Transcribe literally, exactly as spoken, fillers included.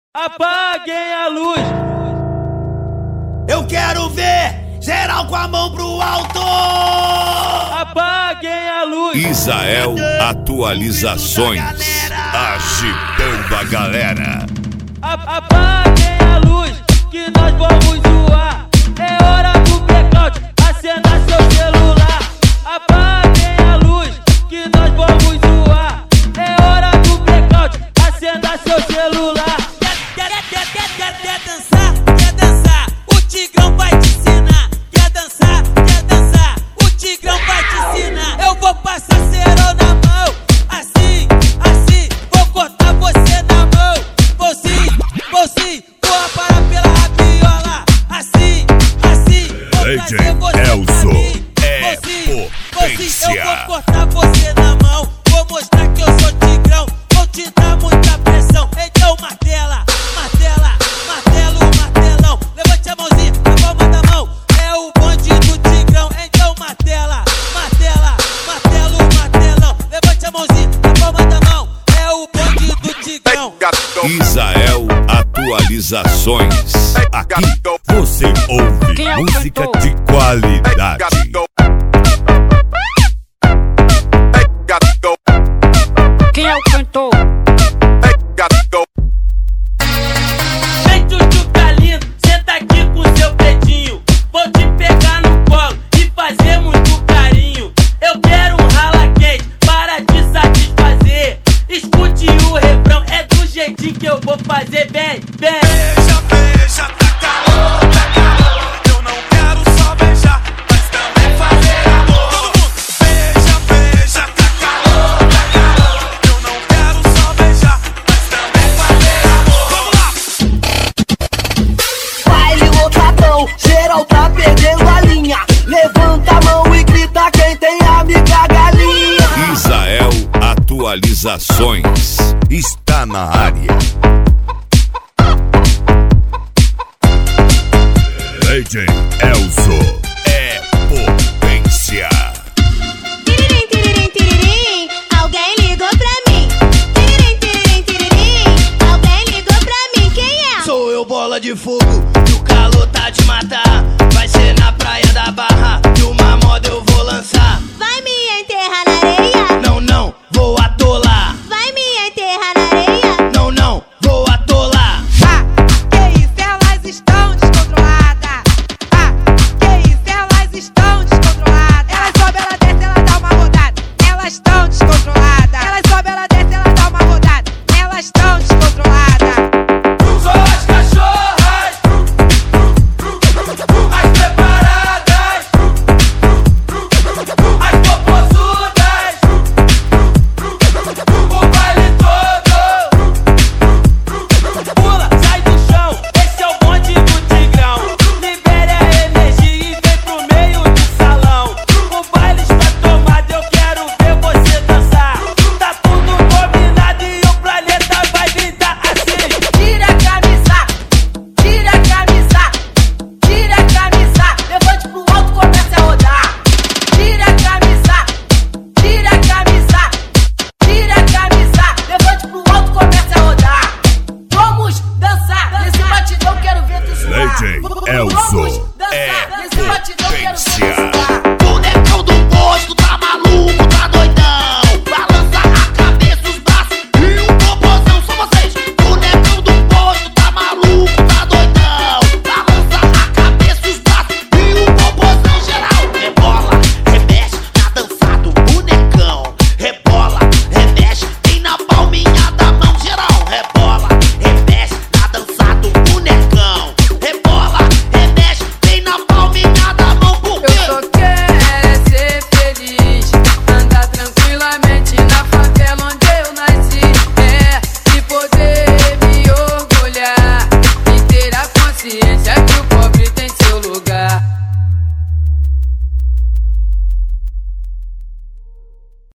Apaguem a luz. Eu quero ver geral com a mão pro alto. Apaguem a luz. Israel Atualizações, agitando a galera. Apaguem a luz, que nós vamos zoar. É hora do blackout, acenda seu celular. Apaguem a luz, que nós vamos zoar. É hora do blackout, acenda seu celular. Quer, quer, quer, quer, quer, quer dançar? Quer dançar? O Tigrão vai te ensinar. Quer dançar? Quer dançar? O Tigrão vai te ensinar. Eu vou passar cerol na mão, assim, assim. Vou cortar você na mão. Vou sim, vou sim. Vou aparar pela rabiola, assim, assim. Vou trazer você Elzo pra mim. é Vou sim, vou sim. Eu vou potência. cortar você na mão. Vou mostrar que eu sou Tigrão. Vou te dar muita pressão. Então martela, martela, martelo, martelão. Levante a mãozinha na palma da mão. É o bonde do Tigrão. Então martela, martela, martelo, martelão. Levante a mãozinha na palma da mão. É o bonde do Tigrão. Israel Atualizações. Aqui você ouve Quem é o música cantor? de qualidade. Quem é o cantor? Vem, tchutchuca lindo, senta aqui com seu dedinho. Vou te pegar no colo e fazer muito carinho. Eu quero um rala quente para te satisfazer. Escute o refrão, é do jeitinho que eu vou fazer. Vem, vem. Beija, beija, tá calor, tá calor. Eu não quero só beijar, mas também fazer amor. Todo mundo. Beija, beija, tá calor, tá calor. Eu não quero só beijar, mas também fazer amor. Vamos lá! Baile lotadão, geral tá perdendo a linha. Levanta a mão e grita quem tem amiga galinha. Israel Atualizações está na área. Legend Elzo é potência. Tiririm, tiririm, tiririm, alguém ligou pra mim. Tiririm, tiririm, tiririm, alguém ligou pra mim. Quem é? Sou eu, bola de fogo, e o calor tá de matar. Vai ser na praia da Barra, e uma moda eu vou lançar. Vai me enterrar na areia? Não, não, vou atolar. Vai me enterrar na areia? Não, não, vou atolar. Ah, que isso, elas estão descontroladas. Ah, que isso, elas estão descontroladas. Elas sobem, ela desce, ela dá uma rodada. Elas estão descontroladas. Elas sobem, ela desce, ela dá uma rodada. Elas estão descontroladas. Só as cachorras, as preparadas, as popozudas, o baile todo. Pula, sai do chão, esse é o bonde do Tigrão. Libere a energia e vem pro meio do salão. O baile está tomado, eu quero ver você dançar. Tá tudo combinado e o planeta vai gritar assim. Tira a camisa, tira a camisa, tira a camisa. Levante pro alto, comece a rodar. Tira a camisa, tira a camisa, tira a camisa. Levante pro alto, comece a rodar. Vamos dançar nesse batidão, quero ver tu suar. Legend Elzo